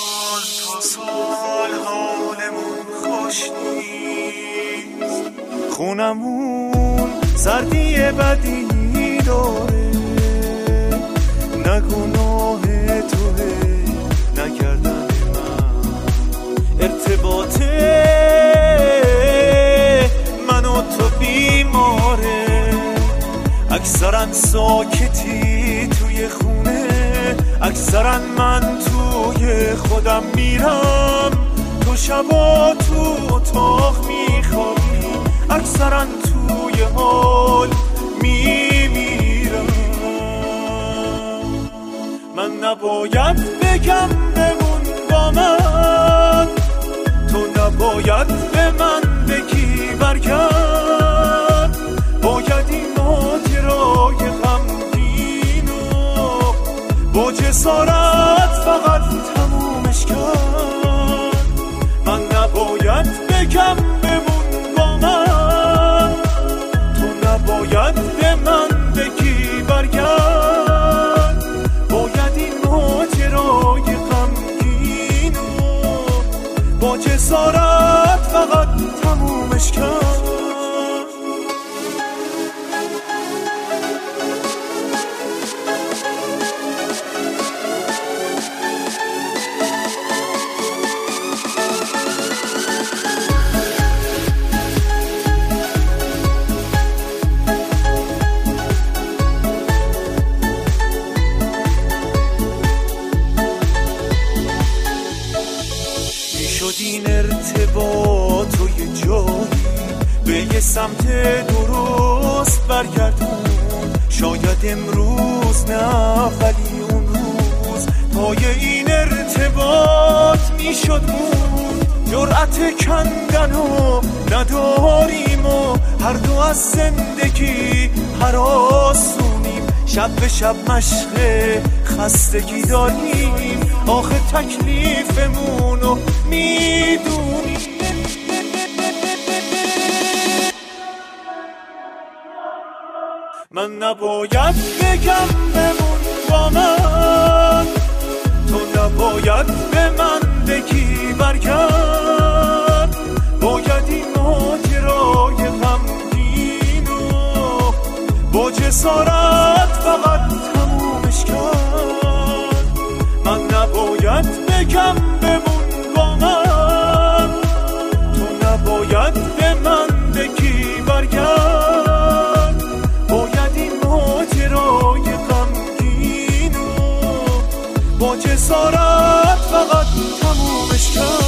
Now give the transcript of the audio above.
سال حالمون خوش نیست، خونمون سردی بدی داره، نه گناه توه نکردن من، ارتباط من و تو بیماره، اکثرا ساکتی توی خونه، اکثرا من توی خودم میرم، تو شبا تو اتاق میخوابی، اکثرا توی حال میمیرم. من نباید بگم بمون با من، تو نباید به من بگی برگرد، باید این ماجرای غمگینو با جسارت فقط تمومش کرد. من نباید بگم بمون با من، تو نباید به من بگی برگرد، باید این ماجرای غمگینو با جسارت فقط تمومش کرد. این ارتباط و یه جایی به یه سمت درست برگردون، شاید امروز نه ولی اون روز پای این ارتباط میشد مون، جرأت کندن و نداریم و هر دو از زندگی هراسونیم، شب به شب مشق خستگی داریم، آخه تکلیفمونو میدونیم. من نباید بگم بمون با من، تو نباید به من بگی برگرد، باید این ماجرای غمگینو با جسارت فقط تمومش کرد. من نباید بگم بمون با من، تو نباید به من بگی برگرد، باید این ماجرای غمگینو با جسارت فقط تمومش کرد.